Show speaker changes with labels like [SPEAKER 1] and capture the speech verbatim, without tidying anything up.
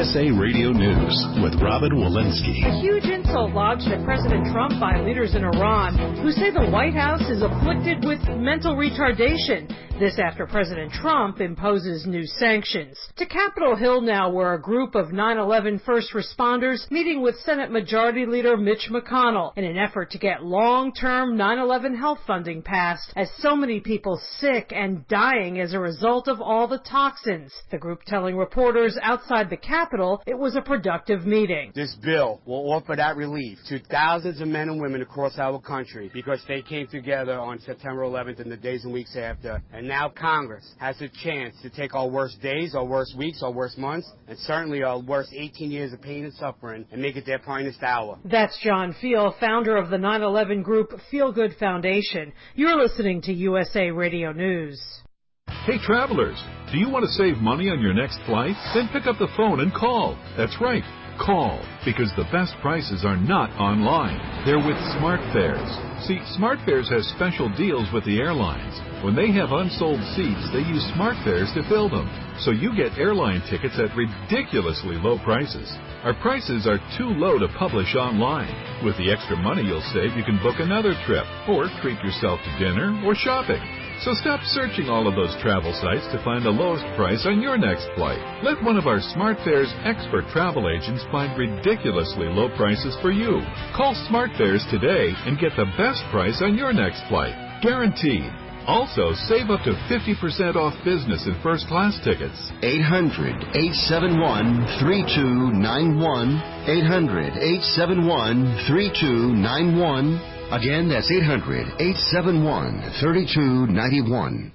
[SPEAKER 1] S A Radio News with Robin Walensky.
[SPEAKER 2] A huge insult lodged at President Trump by leaders in Iran who say the White House is afflicted with mental retardation. This after President Trump imposes new sanctions. To Capitol Hill now, where a group of nine eleven first responders meeting with Senate Majority Leader Mitch McConnell in an effort to get long-term nine eleven health funding passed, as so many people sick and dying as a result of all the toxins. The group telling reporters outside the Capitol it was a productive meeting.
[SPEAKER 3] This bill will offer that relief to thousands of men and women across our country because they came together on September eleventh and the days and weeks after. And now Congress has a chance to take our worst days, our worst weeks, our worst months, and certainly our worst eighteen years of pain and suffering and make it their finest hour.
[SPEAKER 2] That's John Feel, founder of the nine eleven group Feel Good Foundation. You're listening to U S A Radio News.
[SPEAKER 4] Hey travelers, do you want to save money on your next flight? Then pick up the phone and call. That's right, call, because the best prices are not online. They're with SmartFares. See, SmartFares has special deals with the airlines. When they have unsold seats, they use SmartFares to fill them. So you get airline tickets at ridiculously low prices. Our prices are too low to publish online. With the extra money you'll save, you can book another trip, or treat yourself to dinner or shopping. So stop searching all of those travel sites to find the lowest price on your next flight. Let one of our SmartFares expert travel agents find ridiculously low prices for you. Call SmartFares today and get the best price on your next flight. Guaranteed. Also, save up to fifty percent off business and first class tickets.
[SPEAKER 5] eight hundred, eight seven one, three two nine one. eight hundred, eight seven one, three two nine one. Again, that's eight hundred, eight seven one, three two nine one.